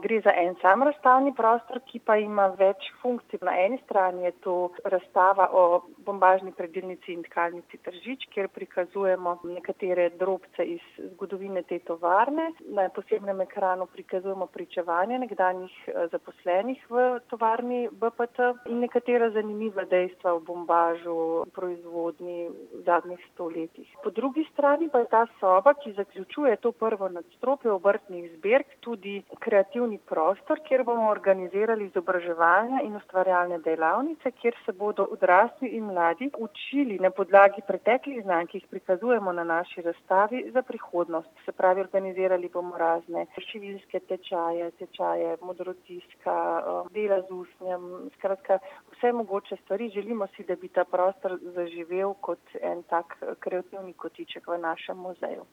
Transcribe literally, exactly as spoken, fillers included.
Gre za en sam razstavni prostor, ki pa ima več funkcij. Na eni strani je to razstava o bombažni predilnici in tkalnici Tržič, kjer prikazujemo nekatere drobce iz zgodovine te tovarne. Na posebnem ekranu prikazujemo pričevanja nekdanjih zaposlenih v tovarni B P T in nekatera zanimiva dejstva o bombažu, proizvodnji v zadnjih sto letih. Po drugi strani pa je ta soba, ki zaključuje to prvo nadstropje obrtnih zbirk, tudi kreativni prostor, kjer bomo organizirali izobraževanja in ustvarjalne delavnice, kjer se bodo odrasli in mladi učili na podlagi preteklih znanj, ki jih prikazujemo na naši razstavi, za prihodnost. Se pravi, organizirali bomo razne šiviljske tečaje, tečaje modrotiska, dela z usnjem, skratka vse mogoče stvari. Želimo si, da bi ta prostor zaživel kot en tak kreativni kotiček v našem muzeju.